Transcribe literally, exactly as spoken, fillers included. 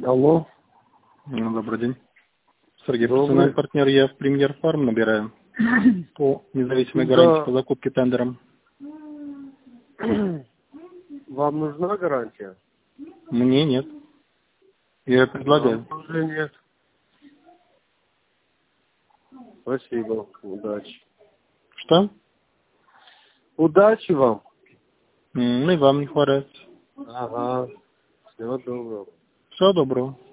Алло. Ну, добрый день. Сергей, Добрый. персональный партнер, я в Премьер Фарм набираю по независимой Да. гарантии по закупке тендером. Вам нужна гарантия? Мне нет. Я предлагаю. Нам уже нет. Спасибо. Удачи. Что? Удачи вам. М, Ну и вам не хворать. Ага. Всего доброго. Всего доброго.